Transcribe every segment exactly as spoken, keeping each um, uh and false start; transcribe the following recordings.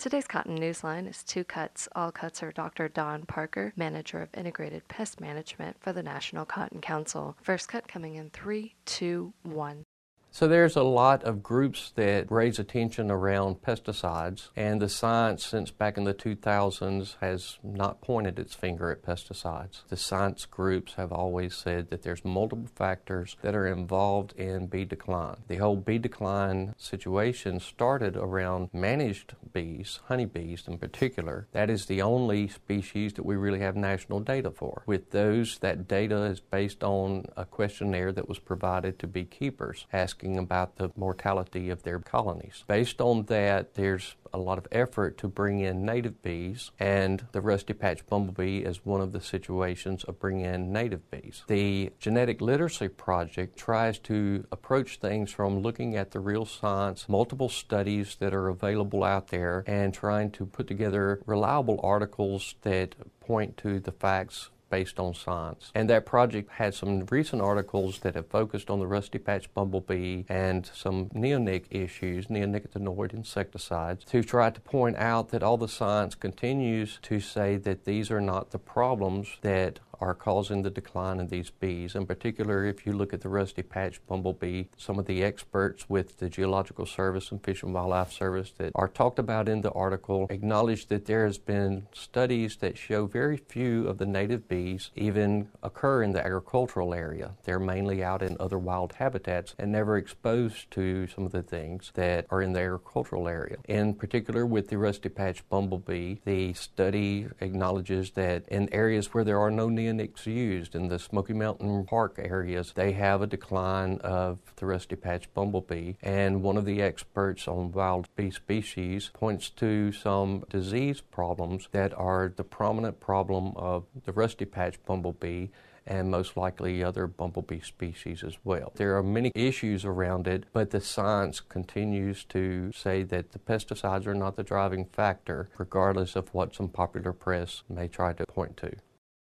Today's Cotton Newsline is Two Cuts. All cuts are Doctor Don Parker, Manager of Integrated Pest Management for the National Cotton Council. First cut coming in three, two, one. So there's a lot of groups that raise attention around pesticides, and the science since back in the two thousands has not pointed its finger at pesticides. The science groups have always said that there's multiple factors that are involved in bee decline. The whole bee decline situation started around managed bees, honeybees in particular. That is the only species that we really have national data for. With those, that data is based on a questionnaire that was provided to beekeepers, asking about the mortality of their colonies. Based on that, there's a lot of effort to bring in native bees, and the rusty patch bumblebee is one of the situations of bringing in native bees. The Genetic Literacy Project tries to approach things from looking at the real science, multiple studies that are available out there, and trying to put together reliable articles that point to the facts based on science. And that project had some recent articles that have focused on the rusty patch bumblebee and some neonic issues, neonicotinoid insecticides, to try to point out that all the science continues to say that these are not the problems that are causing the decline in these bees. In particular, if you look at the rusty patch bumblebee, some of the experts with the Geological Service and Fish and Wildlife Service that are talked about in the article acknowledge that there has been studies that show very few of the native bees even occur in the agricultural area. They're mainly out in other wild habitats and never exposed to some of the things that are in the agricultural area. In particular, with the rusty patch bumblebee, the study acknowledges that in areas where there are no neonics used, in the Smoky Mountain Park areas, they have a decline of the rusty patch bumblebee. And one of the experts on wild bee species points to some disease problems that are the prominent problem of the rusty patch bumblebee and most likely other bumblebee species as well. There are many issues around it, but the science continues to say that the pesticides are not the driving factor, regardless of what some popular press may try to point to.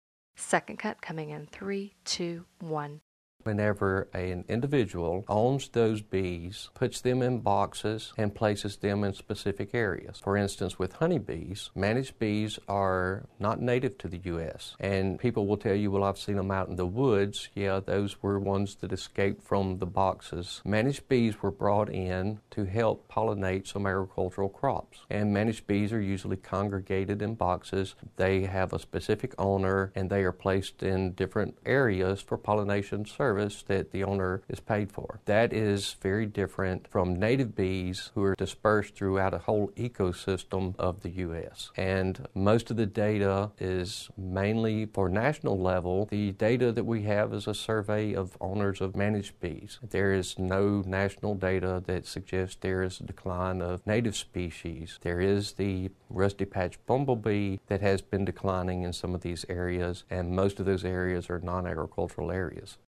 Second cut coming in three, two, one. Whenever an individual owns those bees, puts them in boxes, and places them in specific areas. For instance, with honeybees, managed bees are not native to the U S And people will tell you, well, I've seen them out in the woods. Yeah, those were ones that escaped from the boxes. Managed bees were brought in to help pollinate some agricultural crops. And managed bees are usually congregated in boxes. They have a specific owner, and they are placed in different areas for pollination service that the owner is paid for. That is very different from native bees who are dispersed throughout a whole ecosystem of the U S And most of the data is mainly for national level. The data that we have is a survey of owners of managed bees. There is no national data that suggests there is a decline of native species. There is the rusty patch bumblebee that has been declining in some of these areas, and most of those areas are non-agricultural areas.